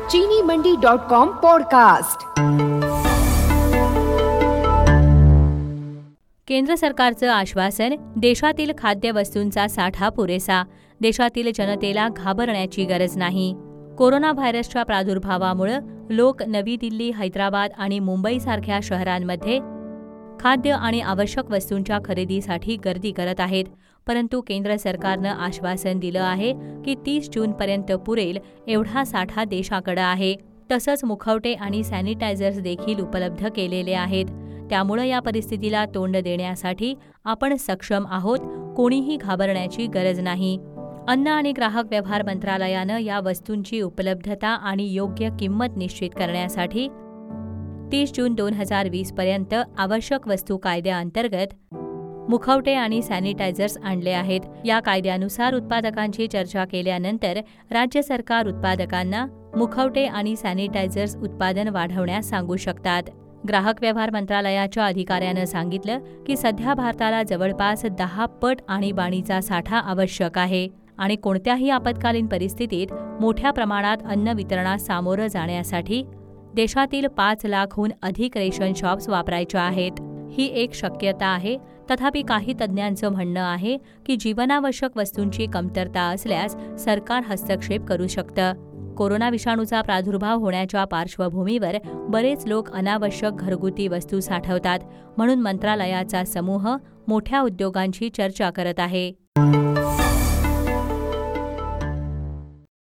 चीनीमंडी.com podcast. केंद्र सरकारचं आश्वासन, देशातील खाद्यवस्तूंचा साठा पुरेसा, देशातील जनतेला घाबरण्याची गरज नाही। कोरोना व्हायरसच्या प्रादुर्भावामुळे लोक नवी दिल्ली, हैदराबाद आणि मुंबईसारख्या शहरांमध्ये खाद्य आणि आवश्यक वस्तूंच्या खरेदीसाठी गर्दी करत आहेत। परंतु केंद्र सरकारनं आश्वासन दिलं आहे की 30 जूनपर्यंत पुरेल एवढा साठा देशाकडे आहे। तसंच मुखवटे आणि सॅनिटायझर्स देखील उपलब्ध केलेले आहेत। त्यामुळे या परिस्थितीला तोंड देण्यासाठी आपण सक्षम आहोत, कोणीही घाबरण्याची गरज नाही। अन्न आणि ग्राहक व्यवहार मंत्रालयानं या वस्तूंची उपलब्धता आणि योग्य किंमत निश्चित करण्यासाठी 30 जून 2020 पर्यंत आवश्यक वस्तू कायद्याअंतर्गत मुखवटे आणि सॅनिटायझर्स आणले आहेत। या कायद्यानुसार उत्पादकांची चर्चा केल्यानंतर राज्य सरकार उत्पादकांना मुखवटे आणि सॅनिटायझर्स उत्पादन वाढवण्यास सांगू शकतात। ग्राहक व्यवहार मंत्रालयाच्या अधिकाऱ्यानं सांगितलं की सध्या भारताला जवळपास 10 पट आणीबाणीचा साठा आवश्यक आहे आणि कोणत्याही आपत्कालीन परिस्थितीत मोठ्या प्रमाणात अन्न वितरणास सामोरं जाण्यासाठी देशातील 5 लाखहून अधिक रेशन शॉप्स वापरायच्या आहेत। ही एक शक्यता आहे। तथापि काही तज्ज्ञांचं म्हणणं आहे की जीवनावश्यक वस्तूंची कमतरता असल्यास सरकार हस्तक्षेप करू शकतं। कोरोना विषाणूचा प्रादुर्भाव होण्याच्या पार्श्वभूमीवर बरेच लोक अनावश्यक घरगुती वस्तू साठवतात, म्हणून मंत्रालयाचा समूह मोठ्या उद्योगांची चर्चा करत आहे।